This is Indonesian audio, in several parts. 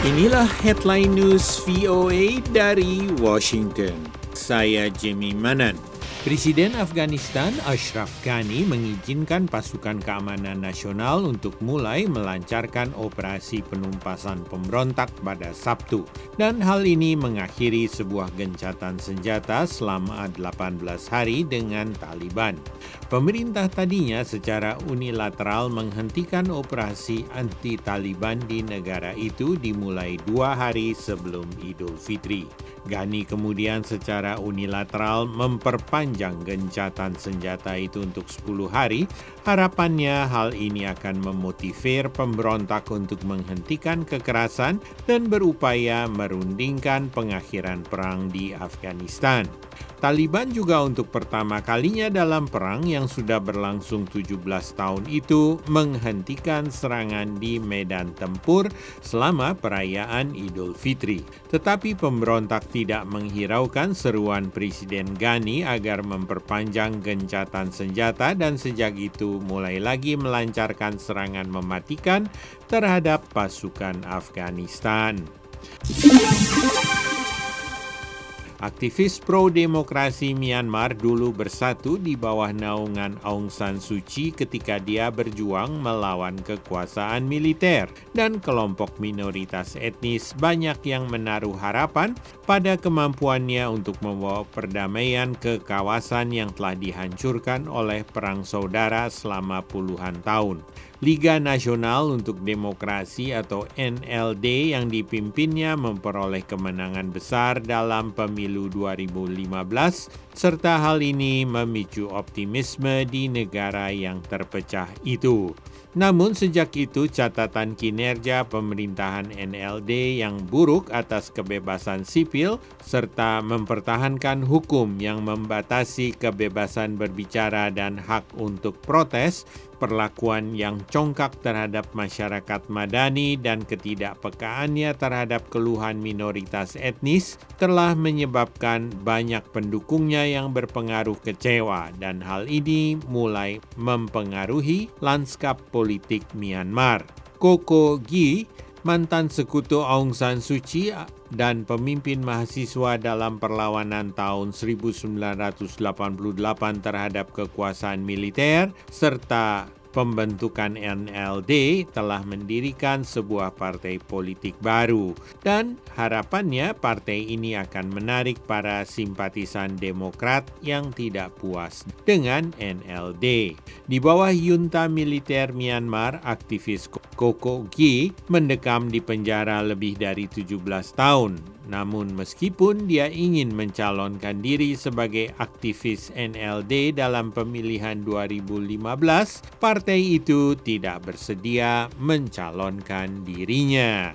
Inilah headline news VOA dari Washington. Saya Jimmy Manan. Presiden Afghanistan Ashraf Ghani mengizinkan pasukan keamanan nasional untuk mulai melancarkan operasi penumpasan pemberontak pada Sabtu. Dan hal ini mengakhiri sebuah gencatan senjata selama 18 hari dengan Taliban. Pemerintah tadinya secara unilateral menghentikan operasi anti-Taliban di negara itu dimulai 2 hari sebelum Idul Fitri. Ghani kemudian secara unilateral memperpanjang gencatan senjata itu untuk 10 hari. Harapannya hal ini akan memotivasi pemberontak untuk menghentikan kekerasan dan berupaya merundingkan pengakhiran perang di Afghanistan. Taliban juga untuk pertama kalinya dalam perang yang sudah berlangsung 17 tahun itu menghentikan serangan di medan tempur selama perayaan Idul Fitri. Tetapi pemberontak tidak menghiraukan seruan Presiden Ghani agar memperpanjang gencatan senjata dan sejak itu mulai lagi melancarkan serangan mematikan terhadap pasukan Afghanistan. Aktivis pro-demokrasi Myanmar dulu bersatu di bawah naungan Aung San Suu Kyi ketika dia berjuang melawan kekuasaan militer. Dan kelompok minoritas etnis banyak yang menaruh harapan pada kemampuannya untuk membawa perdamaian ke kawasan yang telah dihancurkan oleh perang saudara selama puluhan tahun. Liga Nasional untuk Demokrasi atau NLD yang dipimpinnya memperoleh kemenangan besar dalam pemilu 2015, serta hal ini memicu optimisme di negara yang terpecah itu. Namun sejak itu catatan kinerja pemerintahan NLD yang buruk atas kebebasan sipil serta mempertahankan hukum yang membatasi kebebasan berbicara dan hak untuk protes, perlakuan yang congkak terhadap masyarakat madani dan ketidakpekaannya terhadap keluhan minoritas etnis telah menyebabkan banyak pendukungnya yang berpengaruh kecewa dan hal ini mulai mempengaruhi lanskap politik Myanmar. Ko Ko Gyi, mantan sekutu Aung San Suu Kyi dan pemimpin mahasiswa dalam perlawanan tahun 1988 terhadap kekuasaan militer, serta pembentukan NLD telah mendirikan sebuah partai politik baru dan harapannya partai ini akan menarik para simpatisan Demokrat yang tidak puas dengan NLD. Di bawah junta militer Myanmar, aktivis Ko Ko Gyi mendekam di penjara lebih dari 17 tahun. Namun meskipun dia ingin mencalonkan diri sebagai aktivis NLD dalam pemilihan 2015, partai itu tidak bersedia mencalonkan dirinya.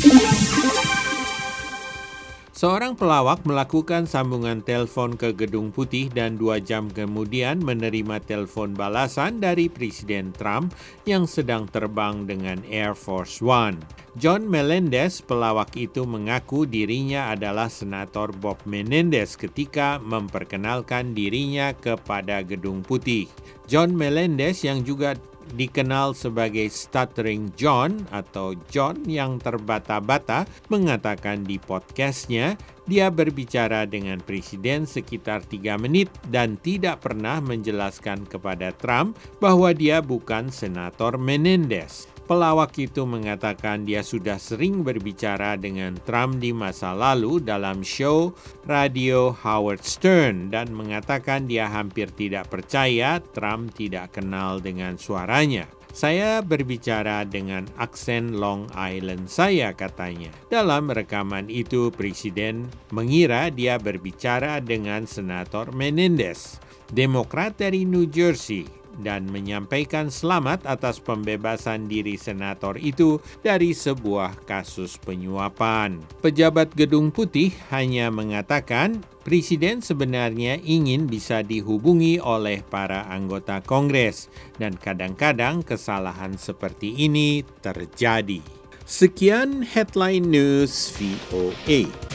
Seorang pelawak melakukan sambungan telepon ke Gedung Putih dan 2 jam kemudian menerima telepon balasan dari Presiden Trump yang sedang terbang dengan Air Force One. John Melendez, pelawak itu mengaku dirinya adalah Senator Bob Menendez ketika memperkenalkan dirinya kepada Gedung Putih. John Melendez yang juga dikenal sebagai Stuttering John atau John yang terbata-bata mengatakan di podcastnya dia berbicara dengan presiden sekitar 3 menit dan tidak pernah menjelaskan kepada Trump bahwa dia bukan Senator Menendez. Pelawak itu mengatakan dia sudah sering berbicara dengan Trump di masa lalu dalam show radio Howard Stern dan mengatakan dia hampir tidak percaya Trump tidak kenal dengan suaranya. Saya berbicara dengan aksen Long Island saya, katanya. Dalam rekaman itu, Presiden mengira dia berbicara dengan Senator Menendez, Demokrat dari New Jersey, dan menyampaikan selamat atas pembebasan diri senator itu dari sebuah kasus penyuapan. Pejabat Gedung Putih hanya mengatakan Presiden sebenarnya ingin bisa dihubungi oleh para anggota Kongres dan kadang-kadang kesalahan seperti ini terjadi. Sekian Headline News VOA.